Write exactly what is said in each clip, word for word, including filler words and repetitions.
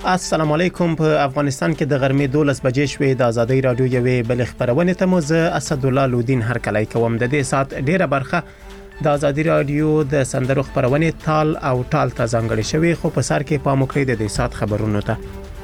السلام علیکم. په افغانستان کې د غرمې دولس بجې شوې. د ازادي رادیو یوې بل خبرونه ته مو زه اسد الله لودین هر کله کوم. د دې سات ډیره برخه د ازادي رادیو د سندرو خبرونه تال او ټال ته ځانګړې شوې، خو په سر کې پام وکړئ د دې سات خبرونو ته.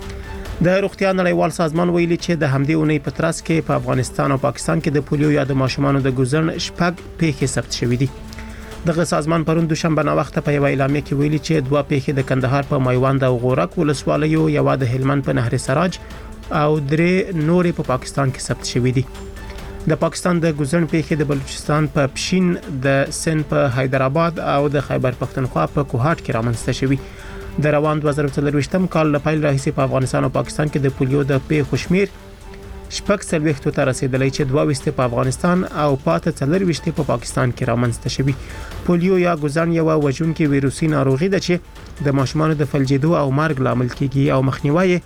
د روغتیا نړیوال سازمان ویلي چې د همدې اونۍ په ترڅ کې په افغانستان او پاکستان کې د پولیو یا د ماشومانو د ګوزن شپږ پیښې ثبت شوې دي. دغه سازمان پرون دوشنبه نه وخت په یو اعلامیه کې ویلي چې دوه پیښې د کندهار په مایوند او غورک ولسوالیو، یو د هلمند په نهر سراج او درې نورې په پاکستان کې ثبت شوې دي. د پاکستان د ګوزن پیښې د بلوچستان په پښین، د سند په حیدرآباد او د خیبر پختونخوا په کوهاټ کې رامنځته شوې. د روان دوه زره څلرويشتم کال له پیل راهیسې په افغانستان او پاکستان کې د پولیو د پیښو شمیر شپږ څلوېښت ته رسیدلی چې دوه ویشت په افغانستان او پاته څلوېښت په پاکستان کې رامنځته شوی. پولیو یا ګوزن یو وژونکې ویروسي ناروغي ده چې د ماشومانو د فلجېدو او مرګ لامل کیږي او مخنیوي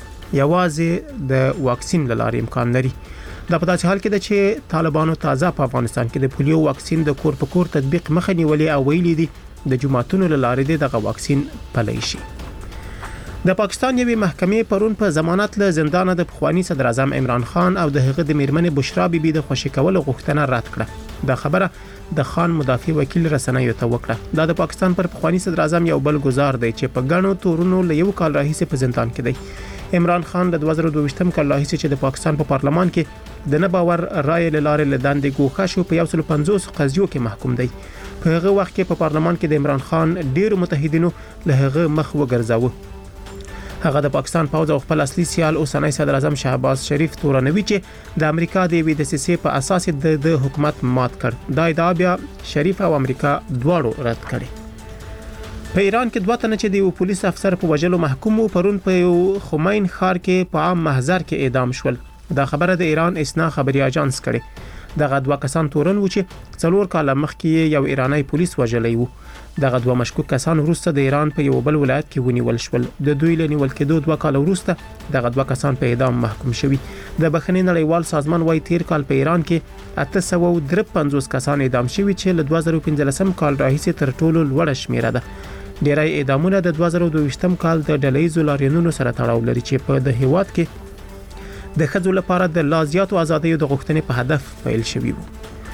یوازې د واکسین لارې امکان لري. دا په داسې حال کې ده چې طالبانو تازه په افغانستان کې د پولیو واکسین د کور په کور تطبیق مخه نیولې او ویلي دي د جماعتونو لارې دغه واکسین پلی شي. د پاکستان یوې محکمې پرون په ضمانت له زندان د پخوانی صدر اعظم عمران خان او د هغه د میرمنې بشرا بیبي د خوشی کولو غوښتنه رد کړه. دا خبره د خان مدافع وکیل رسنیو ته وکړه. دا د پاکستان پر پخوانی صدر اعظم یو بل گزار دی چې په غنو تورونو له یو کال راهیسې په زندان کې دی. عمران خان د دوه زره دوه ویشتم کال راهیسې چې د پاکستان په پارلمان کې د نه باور رائے لاره لداندې ګوښه شو په یو سل پنځوس قضیو کې محکوم دی. په هغه وخت کې په پارلمان کې د عمران خان ډیرو متحدینو له هغه مخ وګرځاوه. هغه د پاکستان پوز او خپل اصلي سیال اوسنۍ صدر اعظم شهباز شریف تورنوي چې د امریکا د وی د سیسې په اساس د حکومت مات کړ. دا ادعا بیا شریف او امریکا دواړو رد کړي. په ایران کې دوه تنه چې د یو پولیس افسر په وژلو محکوم وو پرون په یو خمین ښار کې په عام محضر کې اعدام شول. دا خبره د ایران اسنا خبري اژانس کړي. دغه دوه کسان تورن و چې څلور کاله مخکې یو ایرانی پولیس وژلی وو. دغه دوه مشکوک کسان وروسته د ایران په یو بل ولایت کې ونیول شول. د دوی له نیول کېدو دوه کاله وروسته دغه دوه کسان په اعدام محکوم شوي. د بخښنې نړیوال سازمان وايي تیر کال په ایران کې اته سوه درې پنځوس کسان اعدام شوي چې له دوه زره پنځلسم کال راهیسې تر ټولو لوړه شمیره ده. ډیری اعدامونه د دوه زره دوه ویشتم کال د ډلهییزو لاریونونو سره تړاو لري چې په د هیواد کې د ښځو لپاره د لا زیاتو ازادیو د غوښتنې په هدف پیل شوی وو.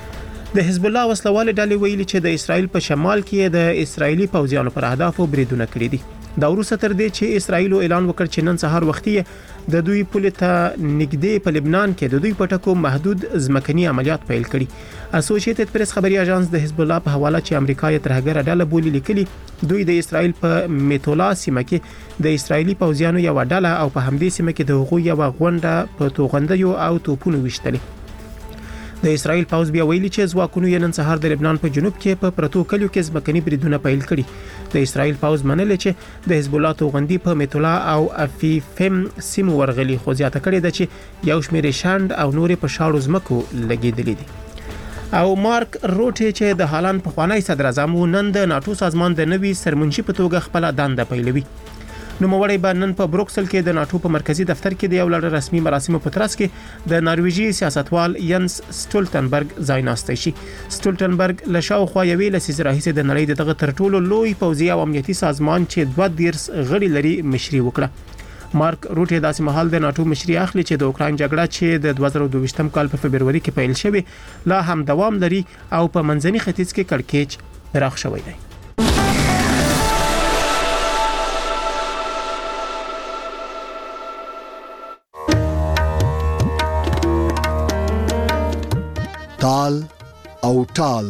د حزب الله وسلواله ډلې ویلي چې د اسرایل په شمال کې د اسرایلی پوځیانو پر اهدافو بریدونه کړي دي. دا وروسته تر دې چې اسرایل اعلان وکړ چې نن سهار وختي د دوی پولیس ته نږدې په لبنان کې د دوی په ټکو محدود ځمکني عملیات پیل کړي. اسوسییټډ پریس خبري اژانس د حزب الله په حواله چې امریکا یې ترهګره ډله بولی لیکلي دوی د اسرایل په میتولا سیمه کې د اسرایلی پوځیانو یو ډله او په همدې سیمه کې د هغوی یو غونډه په توغندیو او توپونو وشتلې. د اسرایل پوځ بیا ویلي چې ځواکونو یې نن سهار د لبنان په جنوب کې په پرتو کلیو کې ځمکني بریدونه پیل کړي. د اسرایل پوځ منل چې د حزب الله توغندي په میتولا او افیفم سیمو ورغلي، خو زیاته کړي ده چې یو شمېر شاند او نورې په شاړو ځمکو لګېدلې دي. او مارک روټي چې د هالند په خوانی صدر اعظم نن د ناتو سازمان د نوي سرمنشي په توګه خپل دنده پیلوي. نو موړی به نن په بروکسل کې د ناتو په مرکزی دفتر کې د یو لړ رسمي مراسمو په ترڅ کې د نارویجی سیاستوال ینس سټولټنبرګ ځای ناستی شي. سټولټنبرګ له شاوخوا یوې لسیزې راهیسې د نړۍ دغه تر ټولو لوی پوځي او امنیتي سازمان چې دوه دیرس غړي لري مشري وکړه. مارک روټي داسې مهال د ناتو مشري اخلي چې د اوکراین جګړه چې د دوه زره دوه ویشتم کال په فبرवरी کې پیل شوه لا هم دوام لري او په منځني ختیځ کې کړکېچ راغ شوی دی. تال او ټال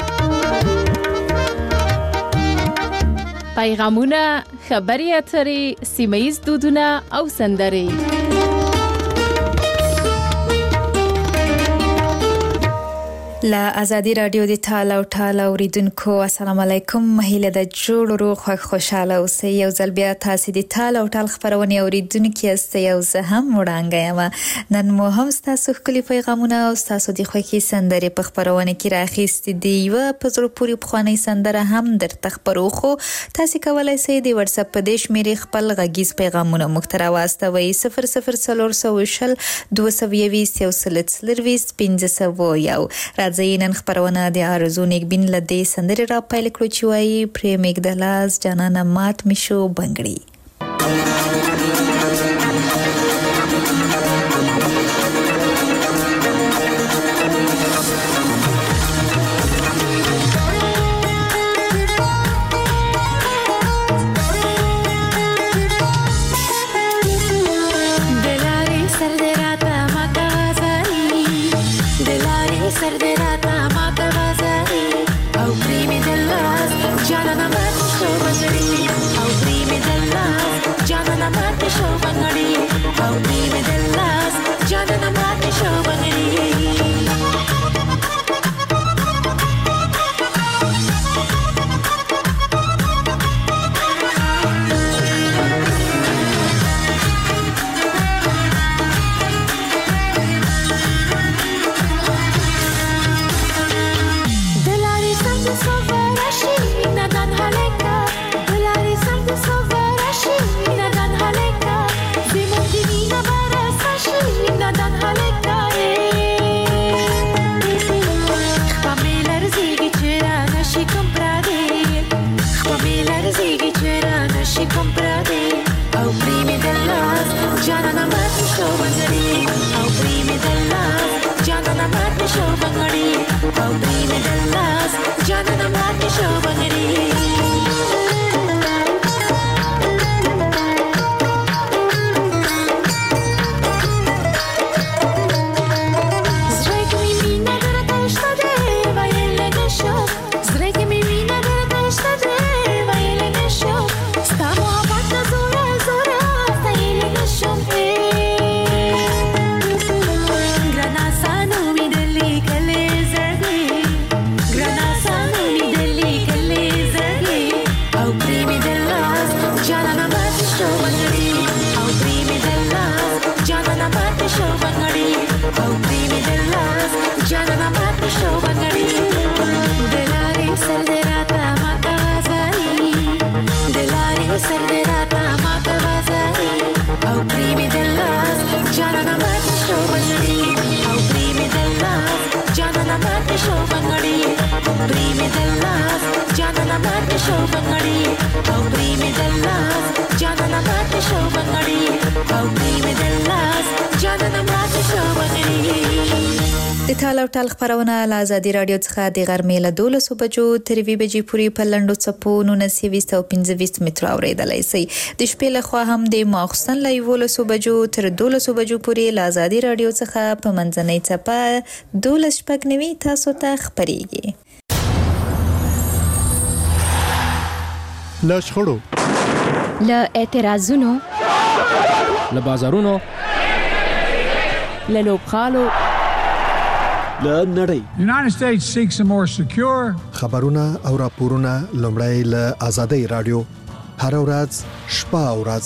پیغامونه، خبري اترې، سیمه‌ییز دودونه او سندرې. لا ازادي رادیو د ټال او ټال اوریدونکو السلام علیکم. مهیله د جوړ روغ خوشاله اوسئ. یو ځل بیا تاسو د ټال او ټال خبرونه اوریدونکو یاستئ او زه هم وړاندې یم. نن مو هم تاسو خپل پیغامونه او تاسو د خوښي سندرې په خبرونه کې راخېستې دي. یو په زړه پورې بخوانی سندره هم درته خبرو خو تاسو کولای شئ د واتس اپ په دیش مې خپل غږیز پیغامونه مخترا واستوي صفر صفر صفر صفر دوه سوه یویست یو سل څلرویست پنځه سوه یو. زینن خبرونه د آرزو نیکبین لدی سندرې را پیل کړو چې وایي پرې مګدلاس جانانه مات میشو بنگړي. د ټال او ټال خبرونه له ازادي رادیو څخه د غرمې له دولسو بجو تر یوې بجې پورې په لنډو څپو نولس او پنځه ویشت مترو اورېدلی شئ. د شپې له خوا هم د ماخوستن له یولسو بجو تر دولسو بجو پورې له ازادي رادیو څخه په منځنۍ څپه دولس شپږ نوي تاسو ته خپرېږي. له شخړو، له اعتراضونو، له بازارونو، له لوبغالو، له نړۍ. The United States seeks a more secure خبرونه او راپورونه لومړی له آزادۍ رادیو هر ورځ شپه او ورځ.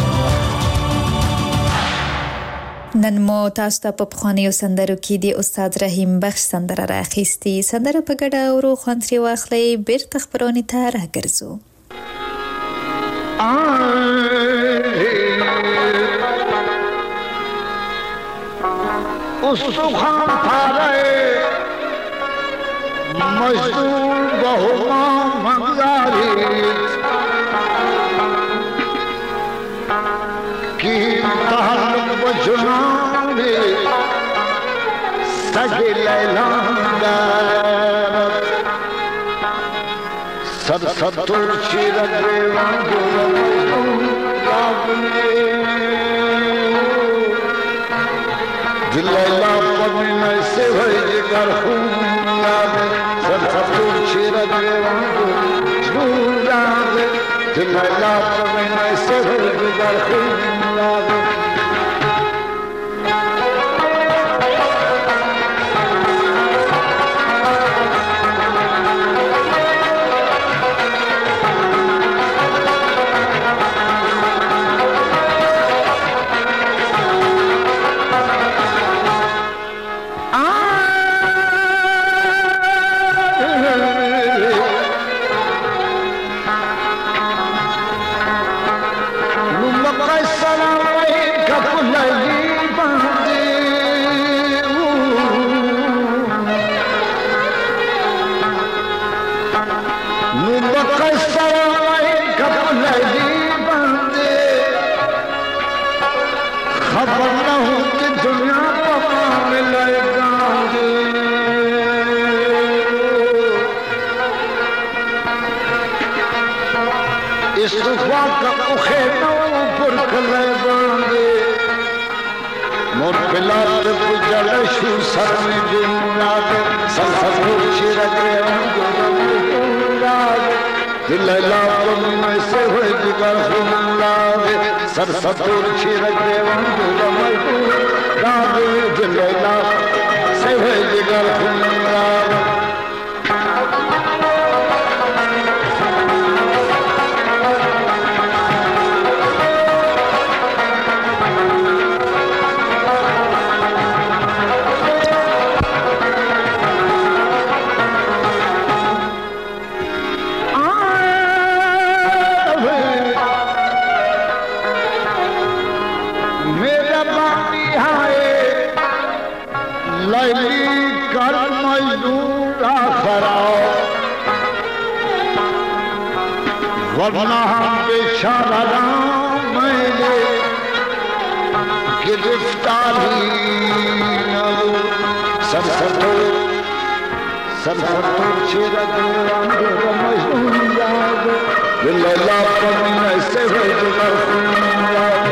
نن مو تاسو ته په پخوانیو سندرو کې د استاد رحیم بخش سندره راخیستې. سندره په ګډه اورو، خوند ترې واخلئ. بیرته خپرونې ته راګرځو. استخوان پاره مزدور بهما مگذارید که تعلق با جناب سگ لیلا دارد سر سر تور چیرد ریوان گرم لابنه Dilayla pamina se bhai jigar khun laage sab sabur chira devango jurade Dilayla pamina se bhai jigar khun laage Dilayla pamina se bhai jigar khun laage sar satur chira devango jurade Dilayla se bhai jigar khun laage वरना हम बेचारा मैंने गिरफ्तारी न हो सर सतो सर सतो चेहरा देवांगे मजनून याद दिलैला पमना से है जिगर याद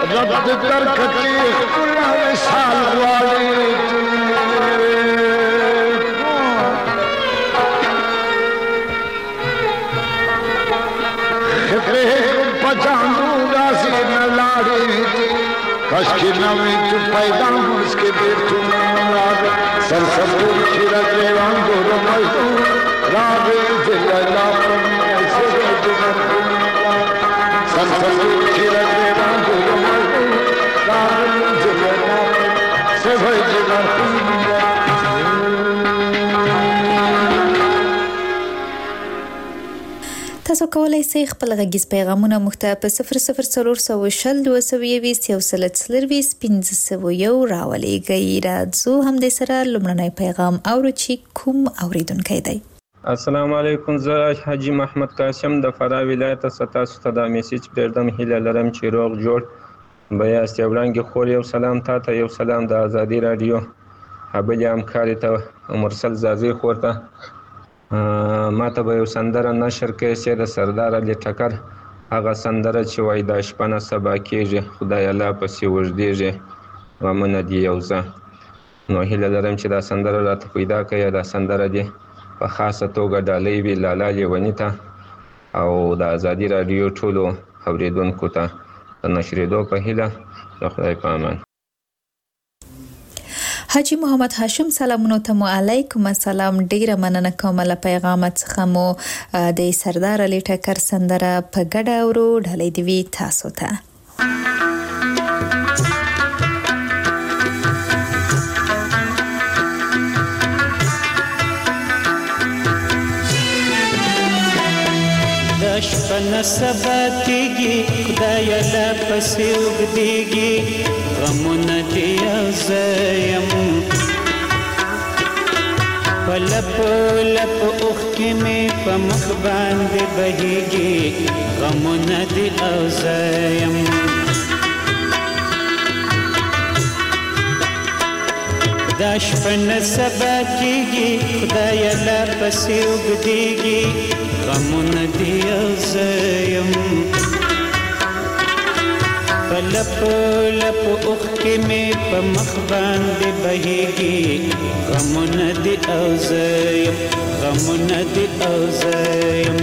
رب د درکتی ښکلا مثال غواړي پجانو راځي نه لاړې کاشکې نوې تو پیدا مسکې بیرته راغی سرسبور چې راګریوان ګورو مزدور راغی جلالا پر سره د سرسبور چې راګریوان ګورو مزدور راغی جلالا سره د تاسو کولای شئ خپل غږیز پیغامونه موږ ته په صفر صفر څلور سوه شل دوه سوه یویشت یو سل څلرویشت پنځه سوه یو راولېږئ. راځو همدې سره لومړنی پیغام اورو چې کوم اوریدونکی دی. السلام علیکم، زه حاجی محمد قاسم د فراه ولایت څخه تاسو ته دا میسج پرېږدم. هیله لرم چې روغ جوړ به یاست. یو وړاندې خور یو سلام تا ته، یو سلام د ازادي راډیو بلې همکارې ته مرسل زازي خور ته. ما ته به یو سندره نشر کړې چې د سردار علي ټکر هغه سندره چې وایي دا شپه نه سبا کېږي، خدای الله پسې اوږدېږي غمونه دي یو ځه. نو هیله لرم چې دا سندره راته پیدا کړئ. دا سندره دې په خاصه توګه ډالۍ وي لالا لیوني ته او د ازادي راډیو ټولو اورېدونکو ته د نشرېدو په هیله. د خدای په امان. حاجی محمد هاشم سلامونو ته مو علیکم السلام. ډیره مننه کوم له پیغامات څخه مو د سردار علي ټکر سندره په ګډه اورو. ډالۍ دی وی تاسو ته. دشپن سبا کېږي خدای لا پسې اوږدېږي غمونه دې او زه یم په لپو لپو اوښکې مې په مخ باندې بهېږي غمونه دې او زه یم دا شپه نه سبا کېږي خدای لا پسې اوږدېږي غمونه دې او زه یم په لپو لپو اوښکې مې په مخ باندې بهېږي غمونه دې او زه یم غمونه دې او زه یم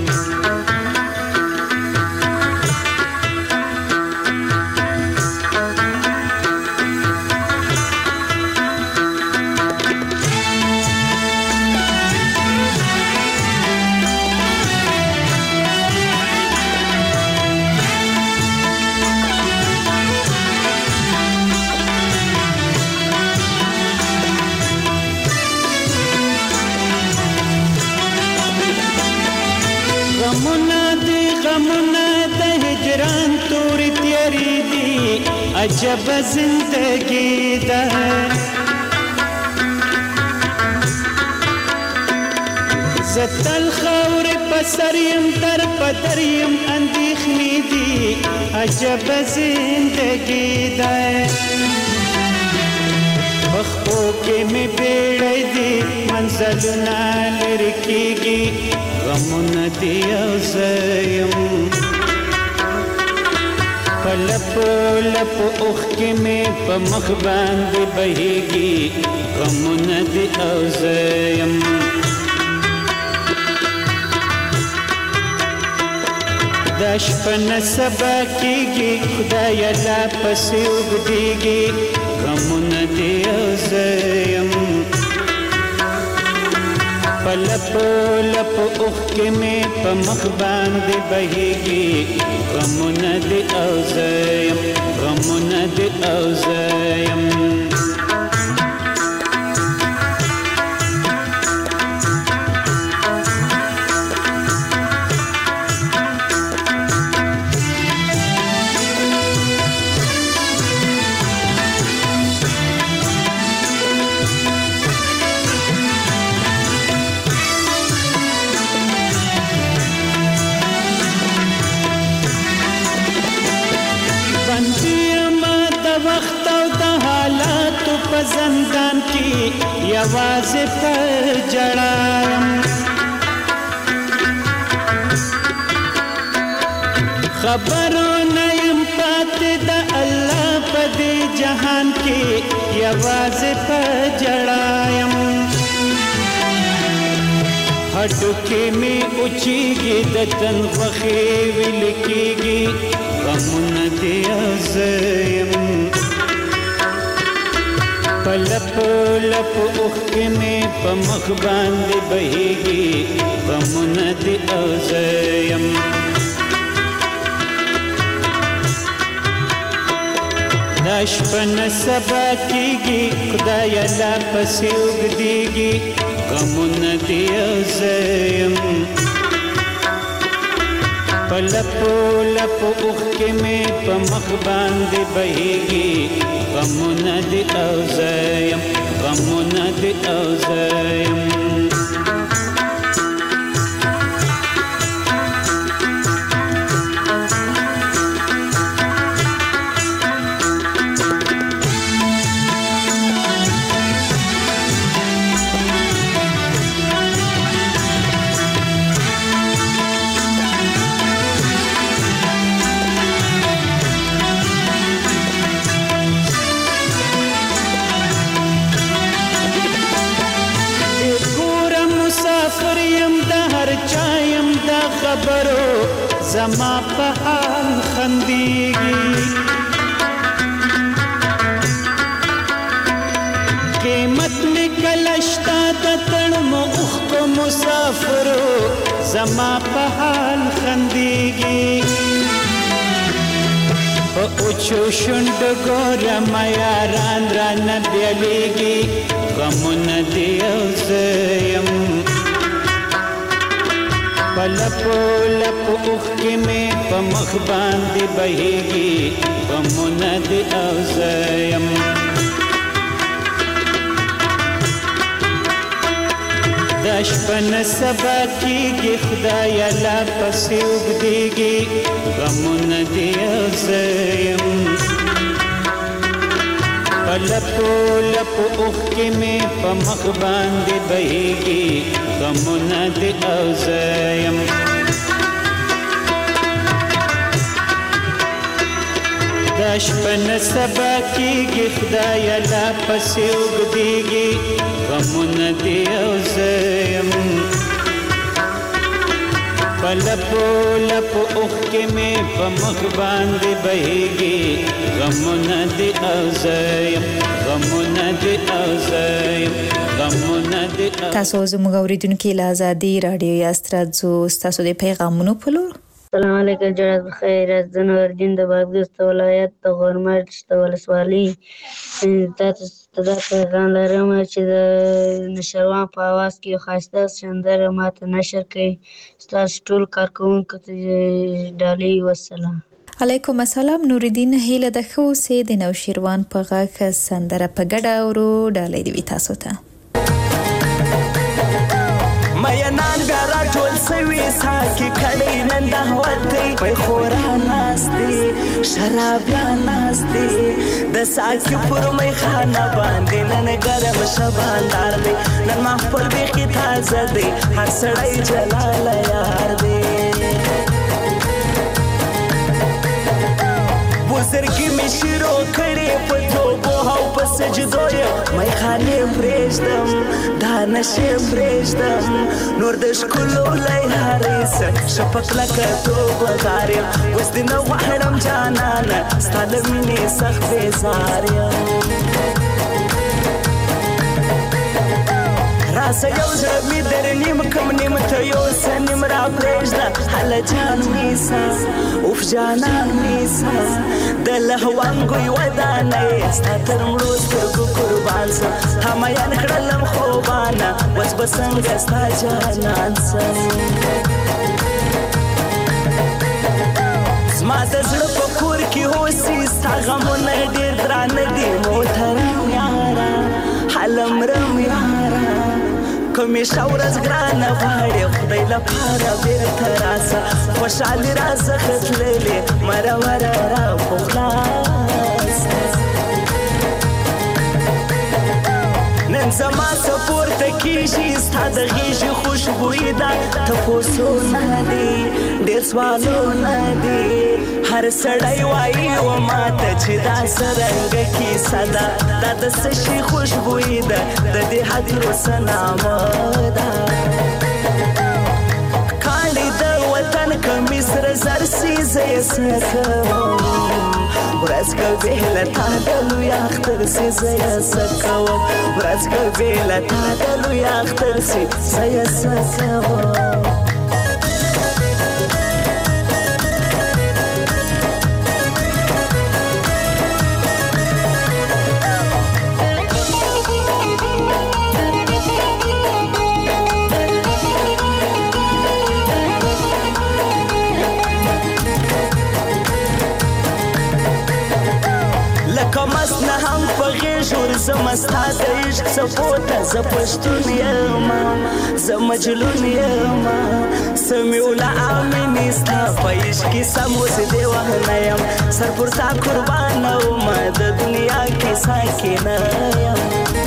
عجب زندگی ده زتل خور پسریم در پدریم اندیخنی دی عجب زندگی ده بخو کې می بیړی دی منزلونه لرکیږي غمونه دی او زیم لپو لپو اوښکې مې په مخ باندې بهېږي غمونه دې او زه یم دا شپه نه سبا کېږي خدایه لا پسې اوږدېږي غمونه دې او زه یم په لپو لپو اوښکې مې په مخ باندې بهېږي غمونه دې او زه یم غمونه دې او زه یم زندان کی یوازې پر جړایم خبرونه یم پاتې د جهان کې یوازې په جړایم هډو کې می اوچیږي د تن غوښې ویل کېږي غمونه دې ازیم په لپو لپو اوښکې مې په مخ باندې بهیږي غمونه دې ازیم دا شپه نه سبا کېږي خدایه لا پسې اوږدېږي غمونه دې ازیم په لپو لپو اوښکې مې په مخ باندې بهیږي غمونه دې ازیم غمونه دې ازیم خبرو زما په حال خندېږي قیمت مې کله شته د تړمو اوښکو مسافرو زما په حال خندېږي په اوچو شونډو ګورم یاران رانه بیلیږي غمونه دې اوزیم په لپو لپو اوښکې مې په مخ باندې بهیږي غمونه دې اوزیم دا شپه نه سبا کېږي خدایه لا پسې اوږدېږي غمونه دې اوزیم په لپو لپو اوښکې مې په مخ باندې بهیږي غمونه دې اوزیم دا شپه نه سبا کېږي خدایه لا پسې اوږدېږي غمونه دې اوزیم په لپو لپو اوښکې مې په مخ باندې بهیږي غمونه دې اوزیم غمونه دې اوزیم غمونه دې. تاسو زموږ اوریدونکو له آزادي رادیو یاست راځو تاسو د پیغامونو په لور. السلام علیکم جناب بخیر از د نوردین د بادغیس ولایت د غورمرچ د ولسوالۍ تاسو ته پیغام لرم چې د نشروان په اواز کې ښایسته سندره ماته نشر کړئ ستاسو ټول کارکوونکو ته ډالۍ وسلام. علیکم السلام نوردین هیله د خو سه د نوشیروان په غاښ سندره په ګډه اورو ډالۍ دی تاسو ته. مینان بیا را ټول سوي ساکي کړي نن د هوتې په خورا ناستي شرابیان ناستي د ساکي پر مې خانه باندې نن ګرم شباندار دی نن محفل بيخي تازه دی هر سړی جلال یار دی بزرګي مې شروع کړې په توبو او په سجدو یې مې خانه پرېږدم دا نشه پرېږدم نور د ښکلو لیارې سه شپک لکه توبه غار یم اوس دې نه غواړم جانانه ستا له مینې سخت بېزار یم راسه یو زړه مې در نیم کم نیم ته یو څه نیم را پرېږده هله جان نیسه اوف جانان نیسه د لهوانګوی ودانه یې ستا تر مړو سترګو قربان سم همایان کړلم خوبانه اوس به څنګه ستا جانان سم زما د زړه په کور کې اوسي ستا غمونه ډېر درانه دي محترم یاره هلمرم یاره کومې شاورز ګرانه غواړې خدای لپاره بیرته راسه خوشحالي راڅخه تللې مرمره را په خلاصه نن زما څه پورته کېږي ستا د غېږې خوشبویي ده تپوسونه دي ډېر سوالونه دي هر سړی وایي و ماته چې دا څرنګه کیسه ده دا د څه شي خوشبويي ده د دې هدیرو څه نامه ده کاڼي د وطن کمیس سره زر سي زه یې څه کوم ورځ که بېله تا د لوی اختر سي زه یې څه کوم ورځ که بېله تا د لوی اختر سي زه یې څه کوم زما ستا د عشق څپو ته زه پښتون یم زه مجنون یم سمیوله امینې ستا په عشق کې سموس دې وهنه یم سر پر تا قربانه ومه د دنیا کې ساکنه یم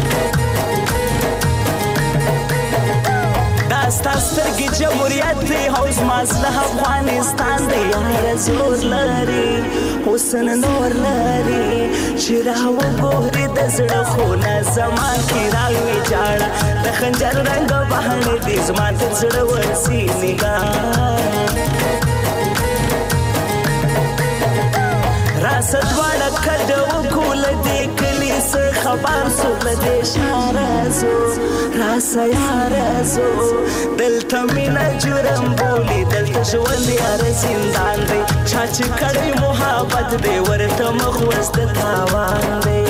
دا ستا سترګې جمهوریت دی او زما زړه افغانستان دی یاره زور لري حسن نور لري چې راوګورې د زړه خونه زما کې راوي جاړه د خنجر رنګ بهانې دي زما تر زړه ورسي نګاه راسه دواړه کډه وکړو له دې کلي څه خبر سو له دې ښاره ځو راسه یاره ځو دلته مینه جرم بولي دلته ژوند یاره زندان دی چا چې کړی محبت دی ورته مخ وس د تاوان دی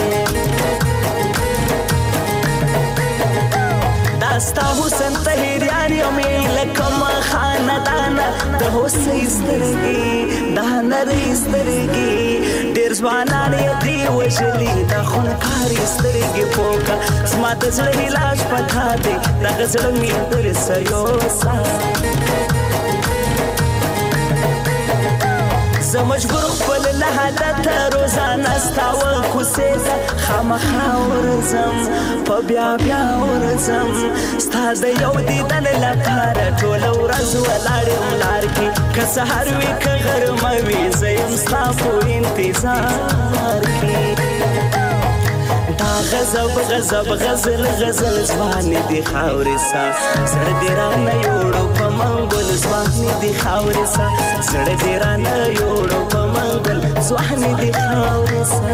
دا ستا حسن طهیریان یمې لکه ما خاندانه د هوسۍ سترګې دا نرۍ سترګې ډېر ځوانان یې دې وژلي دا خونکارې سترګې پوکه زما د زړه علاج په تا دی دغه زړه مې درسه یوسه زه مجبور خپل له حالته روزانه ستا وکوسې ته خامخا ورځم په بیا بیا ورځم ستا د یو دیدن لپاره ټوله ورځ ولاړ یم لار کې که سهار وي که غرمه وي زه یم ستا په انتظار کې دا غضب غضب غزل غزل ځوانې دي خاورې سا زړه دې رانه یوړو په منګل ځوانې دي خاورې سا زړه دې رانه یوړو په منګل ځوانې دي خاورې سا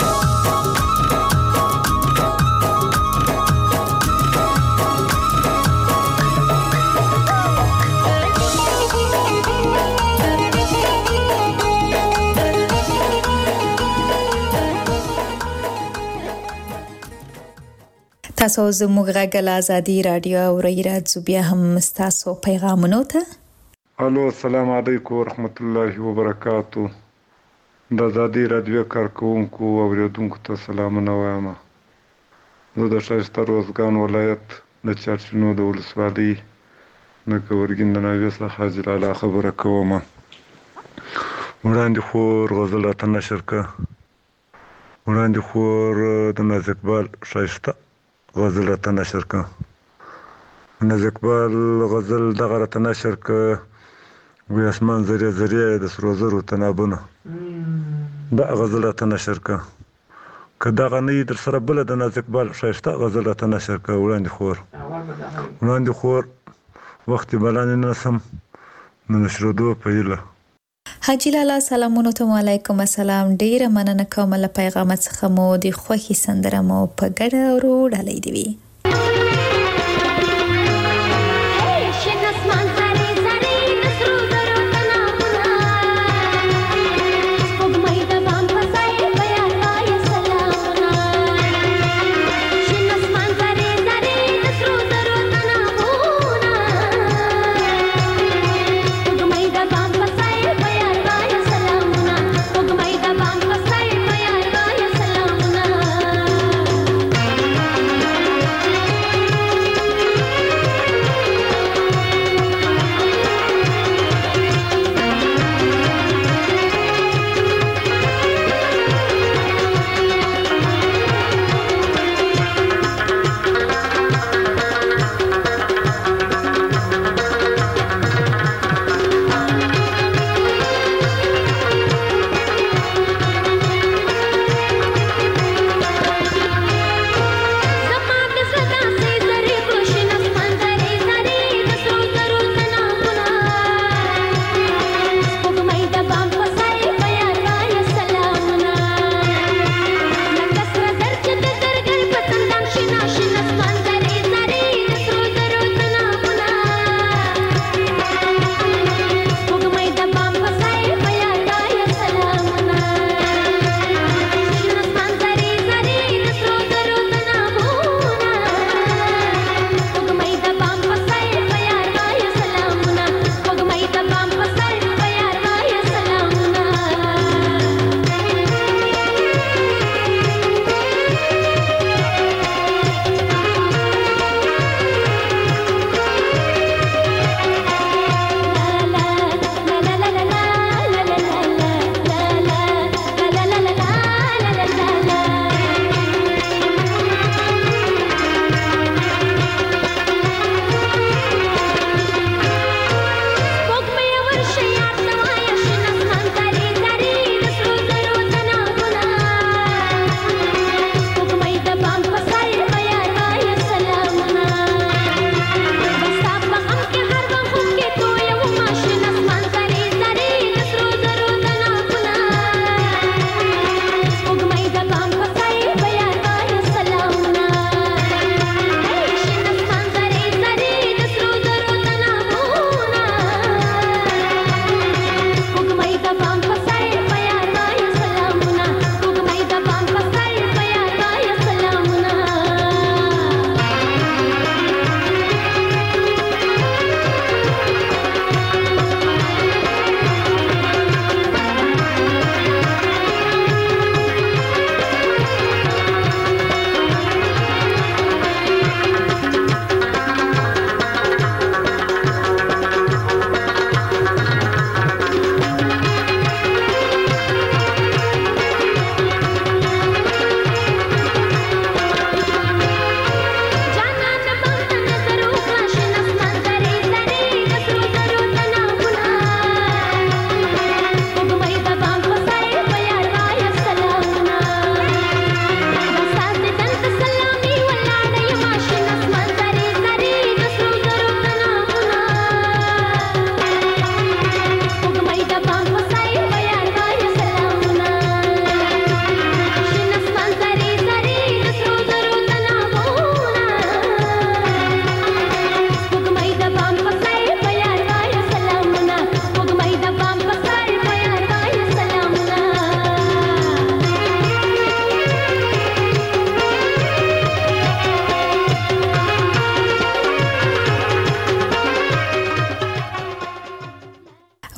تاسو زموږ غږ له ازادي رادیو اورئ راځو بیا هم ستاسو پیغامونو ته الو السلام علیکم ورحمت الله وبرکاتو د ازادي رادیو کارکونکو او اوریدونکو ته سلامونه وایم زه د ښایسته روزګان ولایت د چارچینو د ولسوالۍ د کورګین د ناوې څخه حاجي لالا خبره کوم وړاندې خور غزل راته نشر که وړاندې خور د ناز اقبال ښایسته غزل راته نشر که ناز اقبال غزل دغه راته نشر که وی اسمان زریه زریه د سرو زرو تنابونه دا غزل راته نشر که که دغه نه در سره بله د ناز اقبال ښایسته غزل راته نشر که وړاندې خور وړاندې خور وخت بلانې نسم نو نشرېدو په هیله حاجی لالا سلامونو ته وعلیکم السلام ډیره مننه کوم له پیغام څخه مو د خوښي سندره مو په ګډه وروړلې دی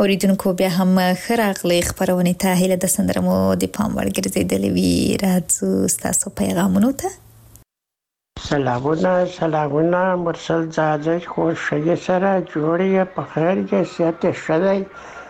اوریدونکو بیا هم خراغلی خبرونه ته هله د سندرمو د پام وړ ګرځیدلې وی راځو تاسو پیغامونو ته. سلامونه سلامونه مرسل زاده خوشی سره جوړی په خیر کې سیاته شدای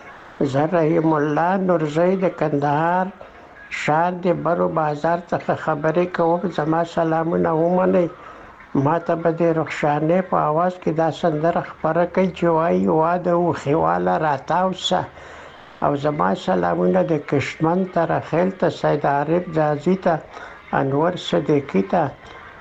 زرهیم الله نورزی د کندهار شان د برو بازار څخه خبرې کوم. زما سلامونه ومنئ. ما ته به د رخشانه په आवाज کې دا سندره خبره کوي چې وایي واده او خواله راتاوسه. او زما سلامونه د کشمن تر خیل ته سید عارف جازی ته انور صدیقی ته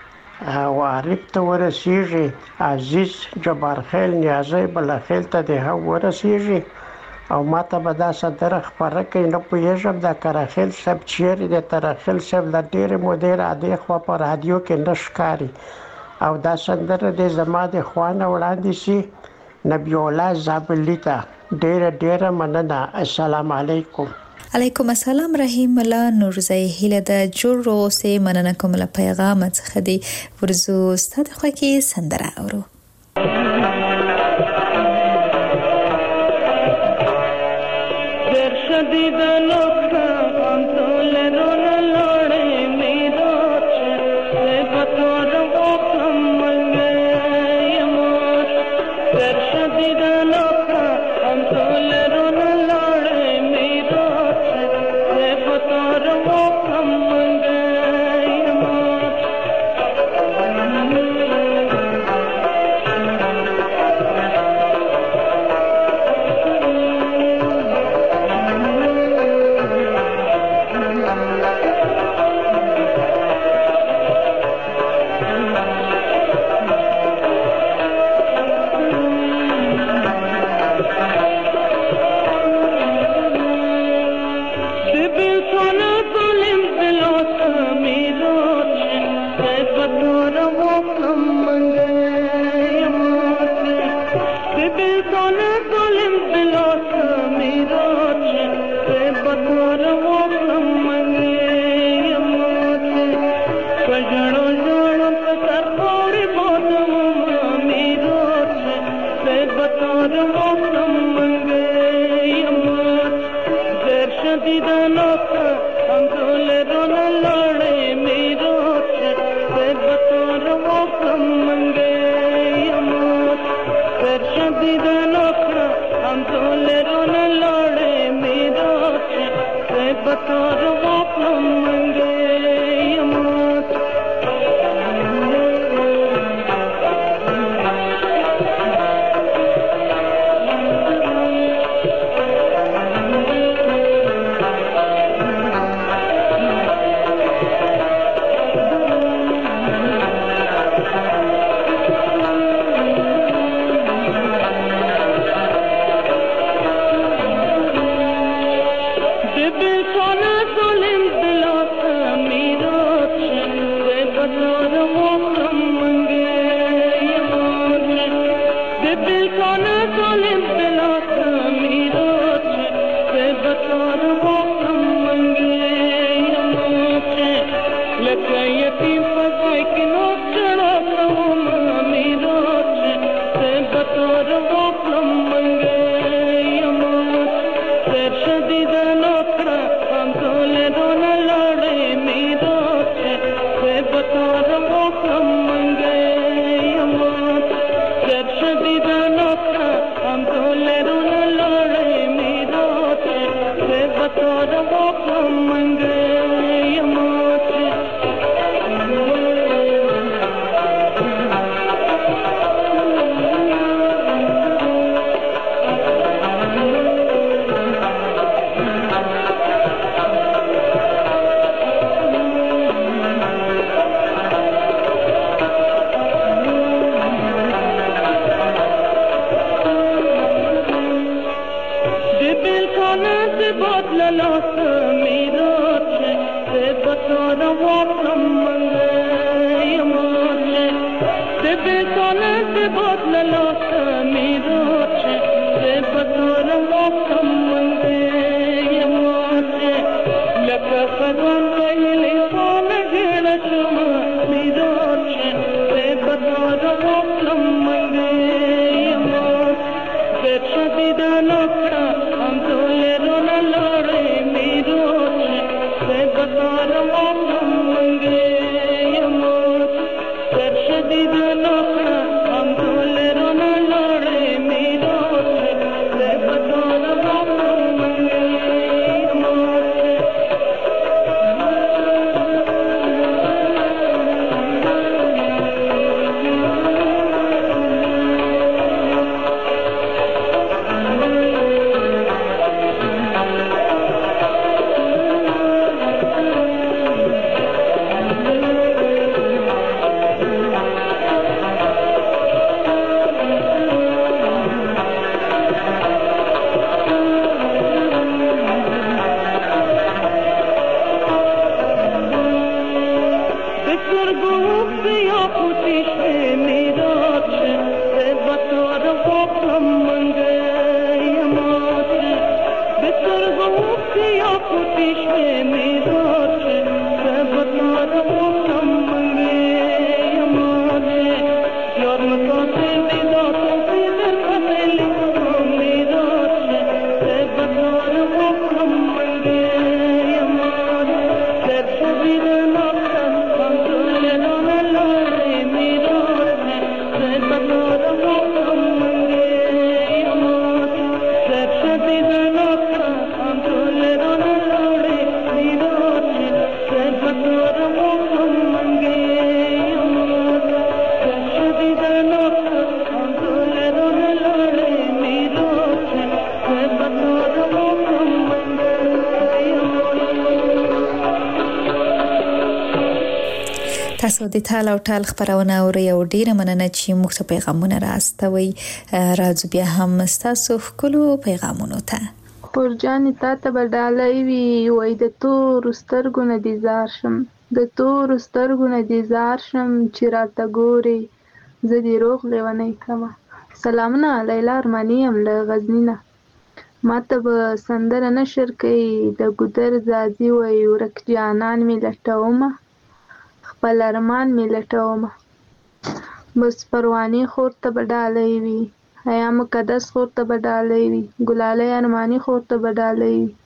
او عارف ته ورسیږي. عزیز جبار خیل نیازی بل خیل ته د هم ورسیږي. او ما ته به دا سندره خبره کوي. نه پوهېږم دا کرخیل صاحب چیرې د ترخیل صاحب له ډېرې مودې راډې خوا په رادیو کې نه ښکاري. او دا سندره د زما د خوانه وړاندې سي نبی الله زابلی ته. ډېره ډېره مننه. السلام علیکم. علیکم السلام رحیم الله نورزی هله د جوړ اوسه مننه کوم له پیغام څخه دی ورزو ستاسو خو کې سندره اورو. Shadi da lokra تاسو د ټال او ټال خبرونه اورئ او ډیره مننه چې موږ ته پیغامونه راستوي. راځو بیا هم تاسو خپلو پیغامونو ته. خورجان تا ته بدالای وی وای د تور سترګو نه دي زار شم، د تور سترګو نه دي زار شم چې راته ګوري زه دې روغ لیونی کما. سلامونه لیلا ارمانی ام له غزنینه. ماته به سندره نشر کوي د ګودر زادي وای ورک جانان می لټومه خپل ارمان می لټومه. بس پروانی خور ته بدالای وی حیا مقدس خور ته بدالای وی ګلاله ارمانی خور ته بدالای وی.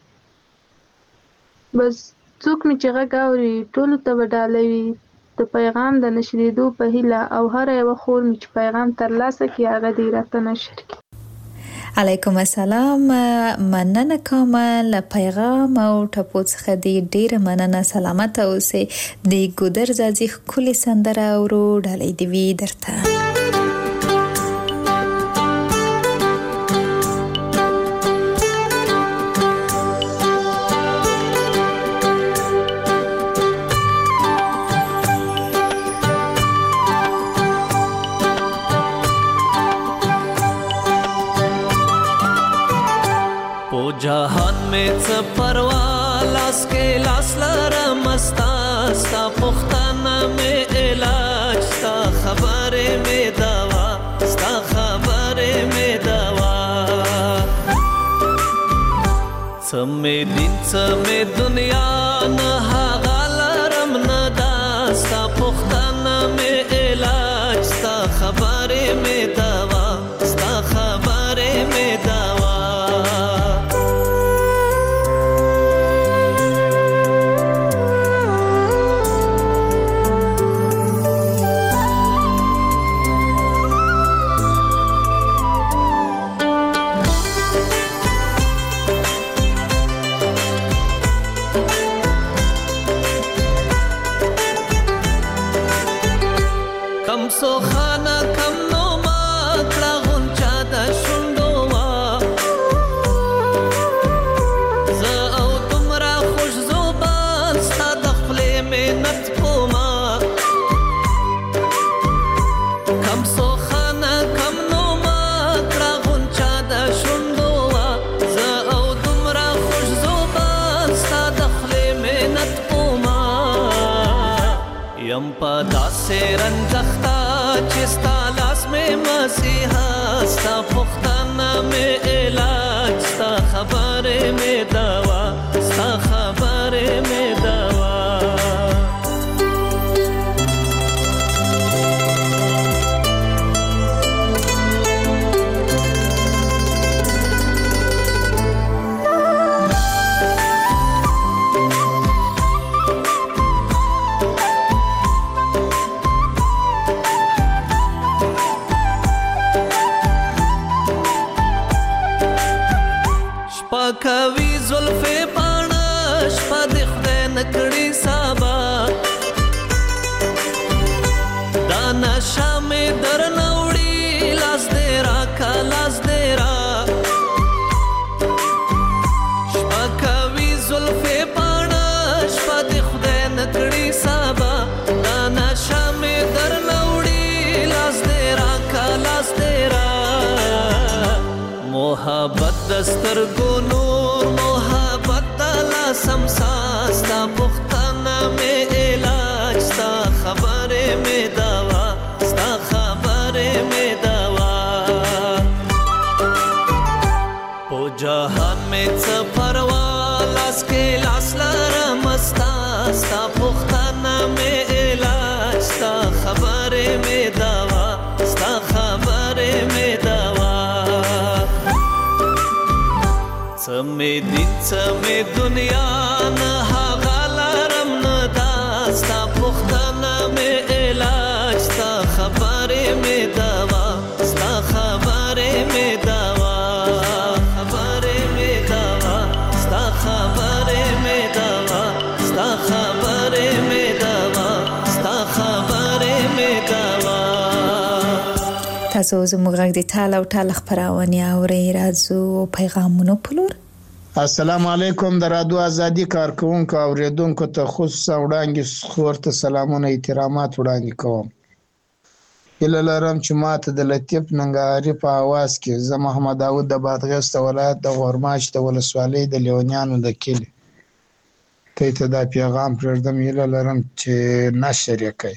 بس څوک می چې غاوري ټول ته بدالای وی د پیغام د نشریدو په هیله او هر یو خور می چې پیغام ترلاسه کی هغه دی راته نشر کی. علیکم السلام، مننه کوم له پیغام او ټپو څخه دی ډیره مننه. سلامت اوسئ. د ګودر زادي ښکلې سندره اورو ډالۍ دی وی درته. जहान में च परवा लास के लास लरमस्ता sta पुख्ताना में इलाज sta खबरे में दवा sta खबरे में दवा समे दिन समे दुनिया न हागलरम न दास्ता पुख्ताना में इलाज sta खबरे में दवा sta खबरे में दवा. So khana kam no ma kla guncha da shundowa za au tumra khush zuban sta dakhli minat koma kam so khana kam no ma kla guncha da shundowa za au tumra khush zuban sta dakhli minat koma yam pa da se ranjakhta چستا لاس में मसीहा sta पुख्ताना में इलाज sta खबरे में दवा sta खबरे में दवा. کوي زلفې پاڼه شپه د خدای نکړي سابا دا نشه مې در نوړي لاس دې راکا لاس دې را شپه کوي زلفې پاڼه شپه د خدای نکړي سابا دا نشه مې در نوړي لاس دې راکا لاس دې را. محبت دستر گونو محبت دلا سمسا ستا پختانا میں علاج ستا خبرے میں دوا ستا خبرے میں دوا. پو جہان میں څه پروا لاس کے سمې دین سمې دنیا نه هغه لرم نه دا ستا پوښتنه مې علاج ستا خبرې مې دوا ستا خبرې مې دوا خبرې مې دوا ستا خبرې مې دوا ستا خبرې مې دوا ستا خبرې مې دوا. تاسو زموږ غږ د ټال او ټال خبرونه اورئ. راځو پیغامونو په لور. السلام علیکم. د رادیو ازادي کارکونکو او اوریدونکو ته خصوصا وړاندې خورته سلامونه احترامات وړاندې کوم. اله لرم چې ماته د لطیف ننګرهاري په आवाज کې زه محمد داوود د بادغیس ولایت د غورماش د ولسوالۍ د لیونیانو د کلی ته ته دا پیغام پرېږدم. اله لرم چې نشر یې کوي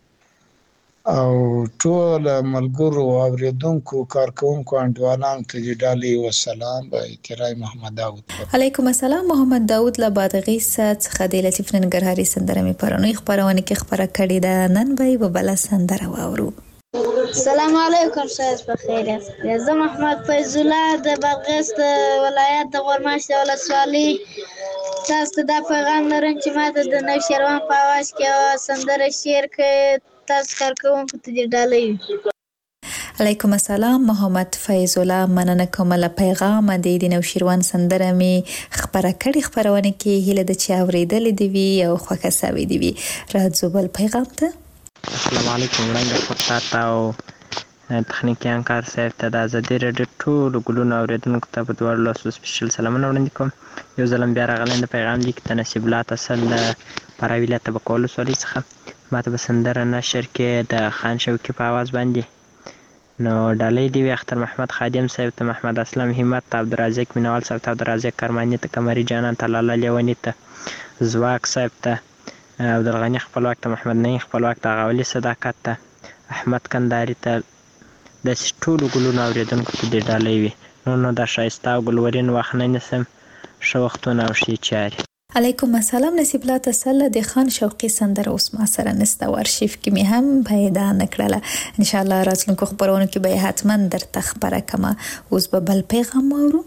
او ټول ملګرو او اوریدونکو کارکونکو انډوالانو ته د ډالۍ و سلام. به احترام محمد داوود. علیکم السلام. محمد داوود له بادغیس څخه د لطیف ننګرهاري سندره می پرونی خبرونه کې خبره کړې ده. نن به په بل سندره واورو. السلام علیکم. شایست بخیر. زه محمد فیض الله د بادغیس ولایت د غورماش د ولسوالۍ تاسو ته دا پیغام لرم چې ماته د نوشیروان په आवाज کې سندره شیر کړئ. تاسو کارکونکو ته د ډالۍ. علیکم السلام. محمد فیض الله مننه کوم له پیغام د د نوشیروان سندره می خبره کړي خبرونه کې هله د چا اوریدل دی وی او خوښه سوي دی وی. راځو بل پیغام ته. السلام علیکم. وړاندې خطا او تخنیکی انکار صاحب ته د ازادي رادیو ټول ګلونه اوریدونکو ته په دوه لاسو سپیشل سلامونه وړاندې کوم. یو ځلم بیا راغلی د پیغام لیک ته نصیب الله اصل پراوی له تبکول سوري څخه ماته به سندره نشر کې د خان شوقي په आवाज باندې نو ډالۍ دی وی اختر محمد خادم صاحب ته محمد اسلام همت ته عبدالرزاق مینوال صاحب ته عبدالرزاق کرمانی ته قمری جانان ته لاله لیونی ته زواک صاحب ته عبدالغنی خپلواک ته محمد نعیم خپلواک ته غولی صداقت ته احمد کنداری ته د ټولو ګلونو اوریدونکو ته د ډالۍ وی. نو نو د شایسته او ګلورین وخت نه نسم ښه وختونه او ښې چارې. علیکم السلام. نصیب الله تسل د خان شوقي سندره اوس ما سره نسته ورشیف کې می هم پیدا نکړه. ان شاء الله راتلونکو خبرونه کې به حتما درته خبره کما. اوس به بل پیغام اورو.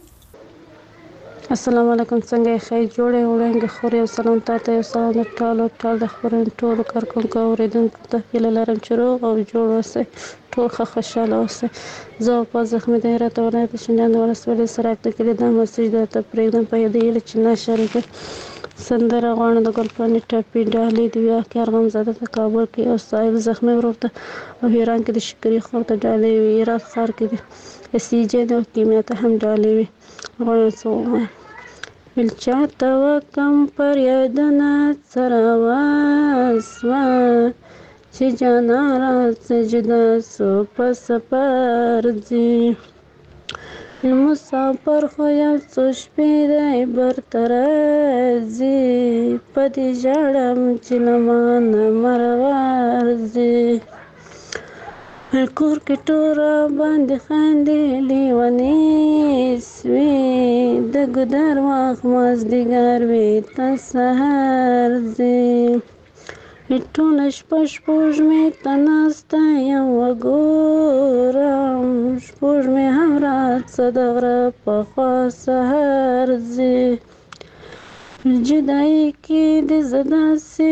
السلام علیکم. څنګه ښه جوړه وړاندې خوري او سلام تاسو یو سلام ټالو ټال د خبرونو ټول کارکونکو اوریدونکو ته هیله لرم چې روغ او جوړ اوسئ ټول ښه خوشاله اوسئ. زه په زخمي د هرات ولایت شینډیان ولسوالۍ سره د کلی د مسجد ته پرېږدم په دې هیله چې نشر کې سندره غواړم د ګلپانې ټاپي ډالۍ د ویا کې ارغم زاده په کابل کې او صاحب زخمي ورته او ایران کې د شکرې خور ته ډالۍ وي. هرات ښار کې د سیجن او کیمیا ته هم ډالۍ وي. غواړم څه بل چاته وکم پر یادونه سره واسوا چې جانا را سجدا سو په سفر ځي مسافر خو یو څو شپې دی برتر ځي په دې ژړم چې له مانه مرغار ځي کور کې ټوره باندې خاندې لیونې سوې د ګودر وخت مازدیګر وي ته سهار ځي ټوله شپه شپوږمۍ ته ناسته یم وګورم شپوږمۍ هم راڅه د غره په خوا سهار ځي جدایي کې د زه داسې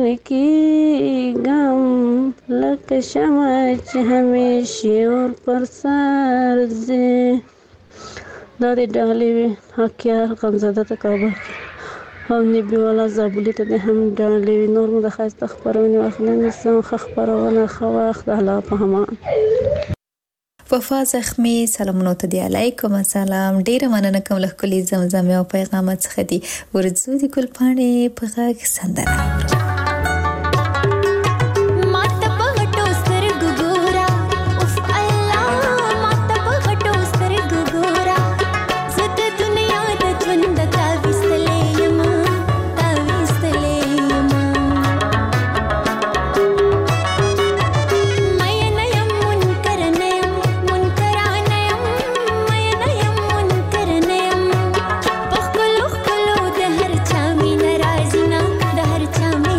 ولکېږم لکه شمع چې همیشې اور پر سر ځي. دا د ډالۍ وي حقیار غمزاده ته کابل او نبي والا زابلي ته د هم ډالۍ وي. نور مو د ښایسته خپرونې وخت نه نیسم. ښه خپرونه ښه وخت. الله په امان. وفا زخمی سلامونو ته دی. علیکم السلام. ډیره مننه کوم له کلی زمزمه او پیغامات څخه دی. ورځو د ګلپاڼې په غږ سندره Tell me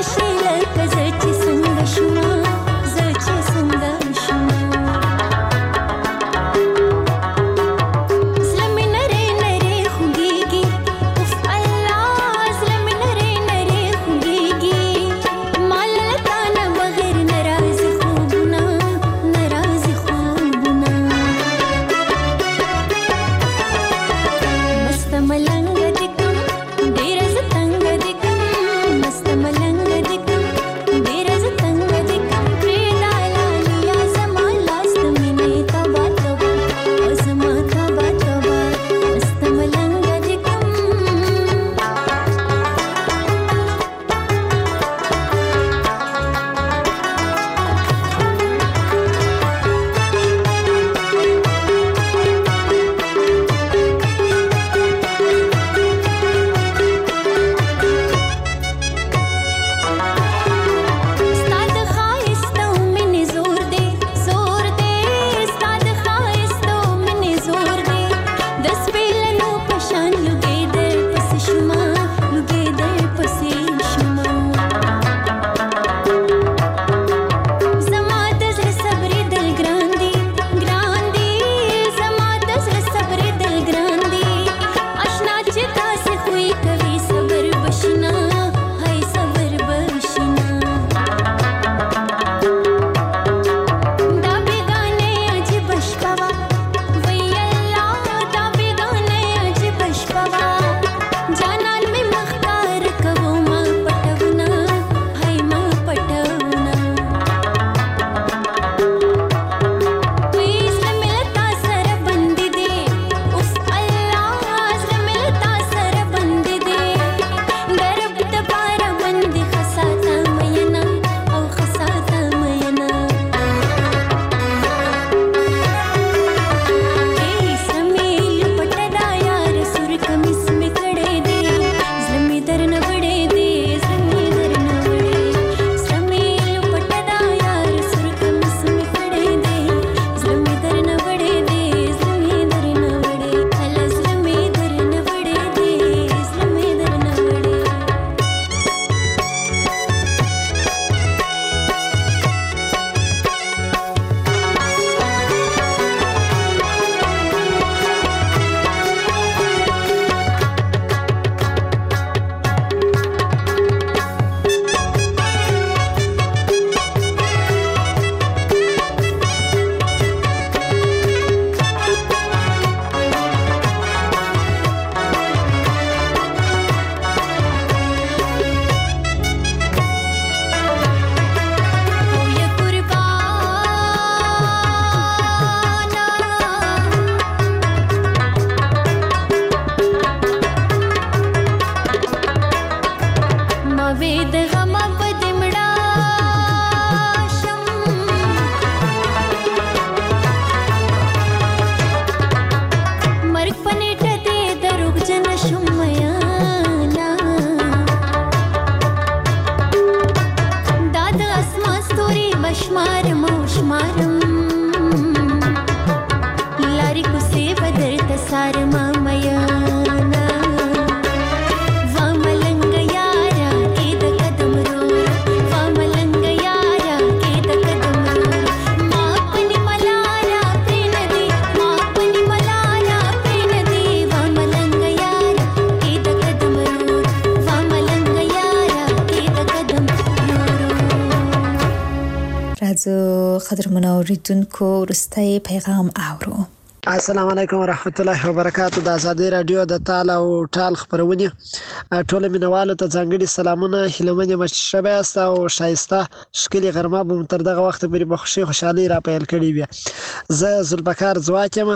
راځو قدرمنو اوریدونکو وروستی پیغام اورو. السلام علیکم ورحمت الله وبرکاتہ. د ازادي رادیو د تال او ټال خبرونه ټول مینوالو ته ځانګړي سلامونه، هیلمنې مشبه است او شایسته شکلی غرمه به تر دغه وخت پورې په خوشي خوشحالي را پیل کړی وي. زه ذوالبقار ځواکم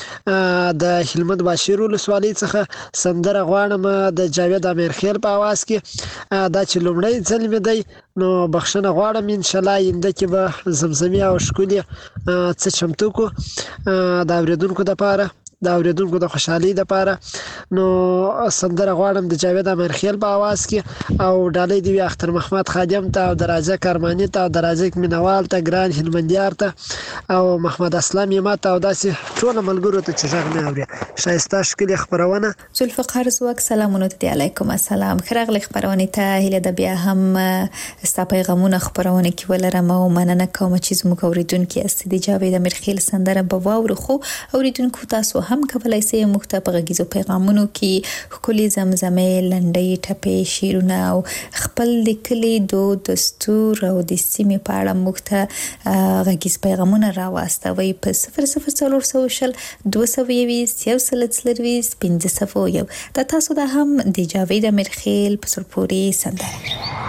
د هلمند باشیر ولسوالۍ څخه سندره غواړم د جاوید امیرخیل په आवाज کې. دا چې لومړی ځل مې دی نو بخښنه غواړم، ان شاء الله آینده کې به زمزمي او شکلی څه چمتو کو د اوریدونکو لپاره. د اوریدونکو د خوشحالي لپاره. نو سندره غواړم د جاوید امرخیل په आवाज کې او ډالۍ دی اختر محمد خادم ته او درازه کارمانی ته او درازه مینوال ته ګران هلمندیار ته او محمد اسلام یما ته او داسې ټول ملګرو ته چې ژغ نه اوري. شایسته شکل خبرونه ذوالفقار زوک سلامونه ته علیکم السلام. خراغلی خبرونه ته هله د بیا هم ستا پیغامونه خبرونه کې ولرم او مننه کوم چې زموږ اوریدونکو است د جاوید امرخیل سندره په واورو خو اوریدونکو تاسو هم کولای شئ موږ ته په غږیزو پیغامونو کې خولي زمزمې لنډۍ ټپې شیرونه او خپل لیکلي دود دستور او د سیمې په اړه موږ ته غږیز پیغامونه راوستوي په صفر صفر څلور سوشل دوه سوه یویشت یو سل څلرویشت پنځه سوه یو. دا تاسو د هم د جاوید امرخیل په سرپوري سندره.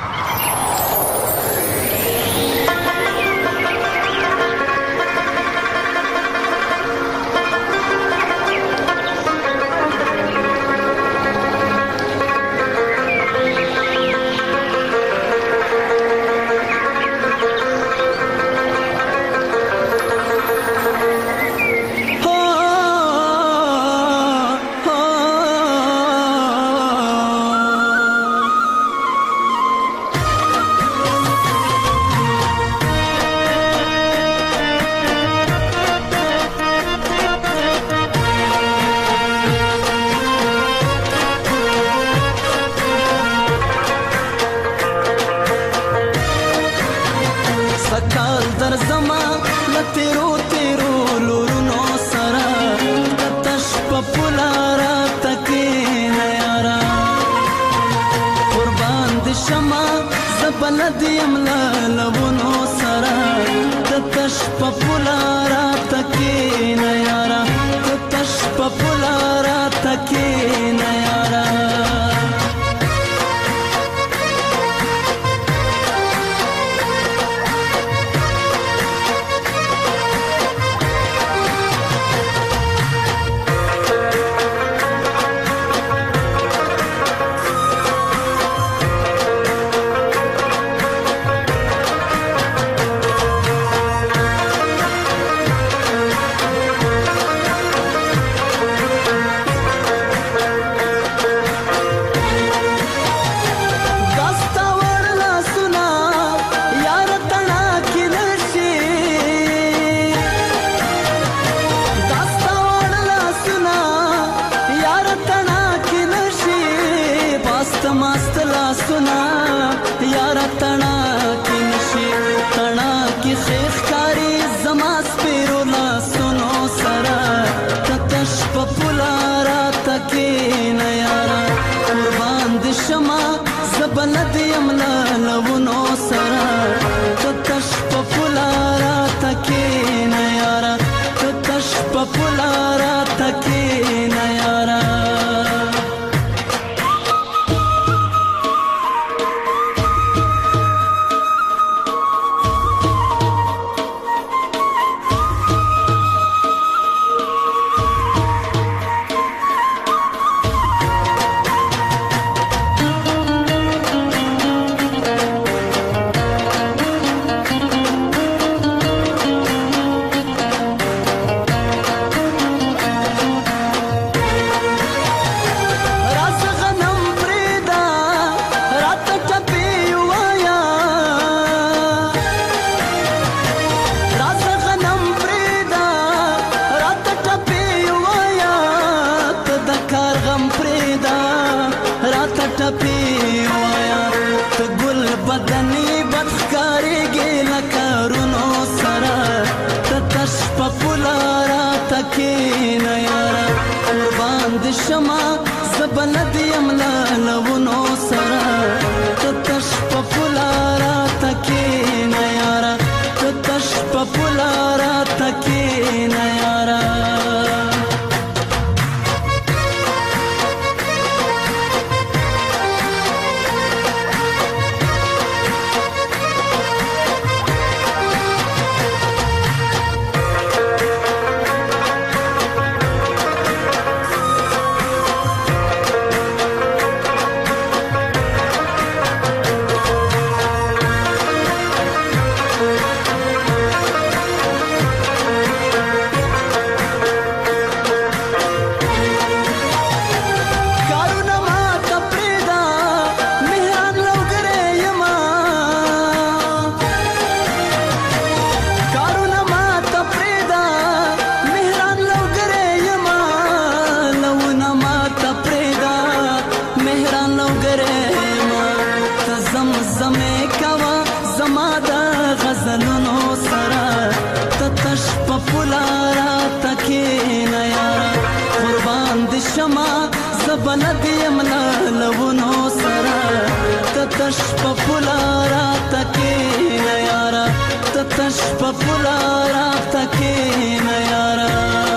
زما د غزلونو سره تتش په پلارا تکینا یارا قربان د شما زبن دیم لونو سره تتش په پلارا تکینا یارا تتش په پلارا تکینا یارا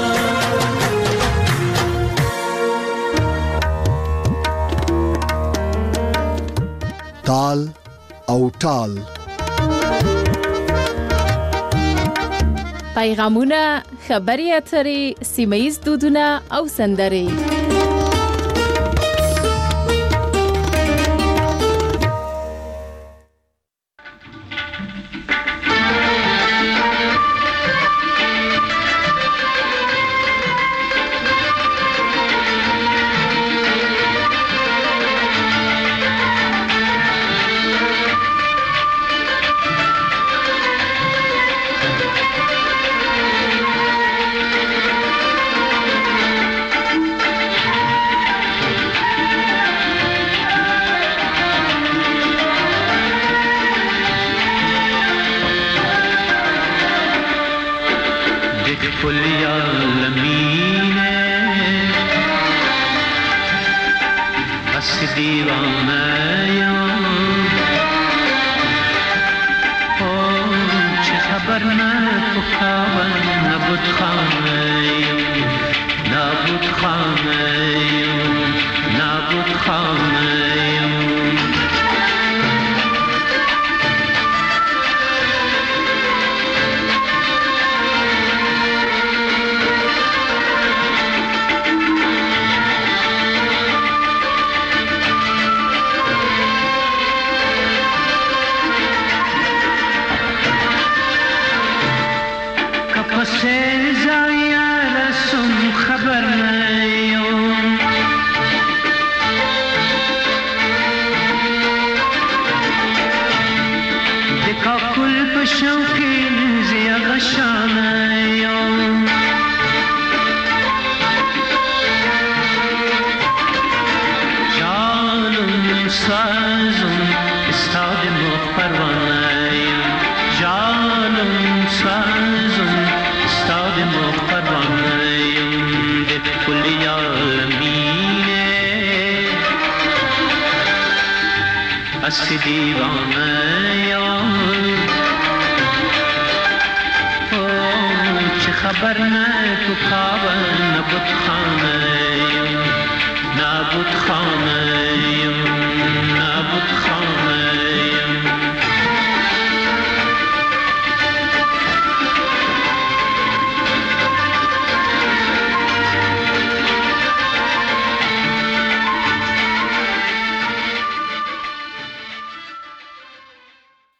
تال او ټال پیغامونه، خبري اترې، سیمه‌ییز دودونه او سندرې. हंस दीवाना यार ओ च खबर न तू खावन बुत खाना